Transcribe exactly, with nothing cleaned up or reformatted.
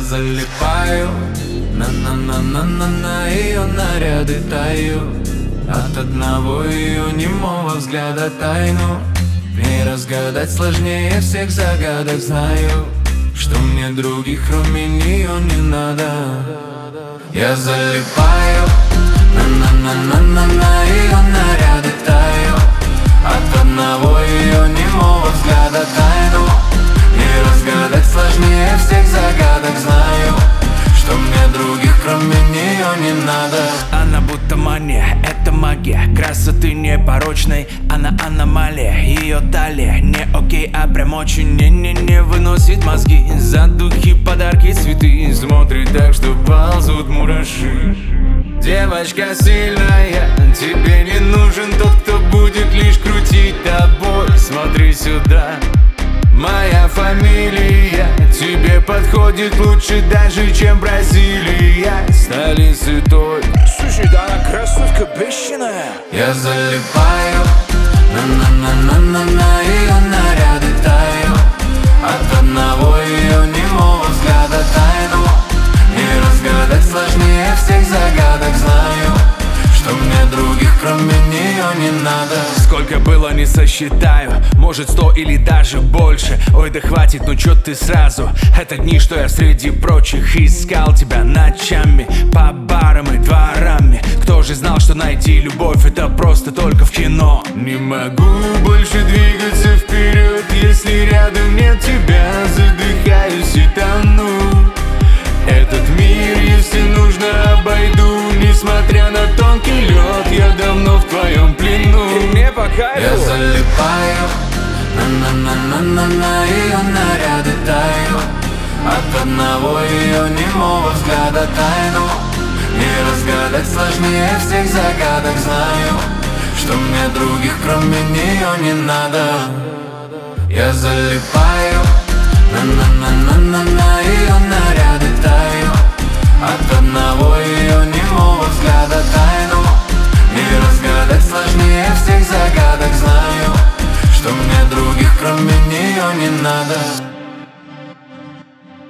залипаю, на-на-на-на-на-на, ее наряды таю. От одного ее немого взгляда тайну не разгадать сложнее всех загадок. Знаю, что мне других кроме нее не надо. Я залипаю, на-на-на-на-на-на, ее наряды таю. От одного ее немого взгляда тайну не разгадать сложнее всех загадок. Знаю, что мне других кроме нее не надо. Она будто мания, это магия красоты непорочной. Она аномалия, ее талия не окей, а прям очень не-не-не выносит мозги. За духи, подарки, цветы смотрит так, что ползут мураши. Девочка сильная, тебе не нужен тот, кто будет лишь крутить тобой. Смотри сюда, моя фамилия тебе подходит лучше даже, чем Бразилия, столицы той. Слушай, да она красотка бешеная. Я залипаю, на-на-на-на-на-на, ее наряды таю. От одного ее немого взгляда тайну не разгадать сложнее всех загадок. Знаю, что мне других кроме нее не надо. Сколько было, не сосчитаю, может сто или даже больше. Ой, да хватит, ну чё ты сразу. Это дни, что я среди прочих искал тебя ночами, по барам и дворами. Кто же знал, что найти любовь это просто только в кино. Не могу больше двигаться вперед, если рядом нет тебя. Задыхаюсь и тону. Этот мир, если нужно, обойду. Несмотря на тонкий лед, я давно в твоем плену. Мне по кайфу. Я залипаю, на-на-на-на-на-на, ее наряды таю. От одного ее немого взгляда тайну не разгадать сложнее всех загадок. Знаю, что мне других кроме нее не надо. Я залипаю, на-на-на-на-на-на, ее наряды таю. От одного ее немого взгляда таю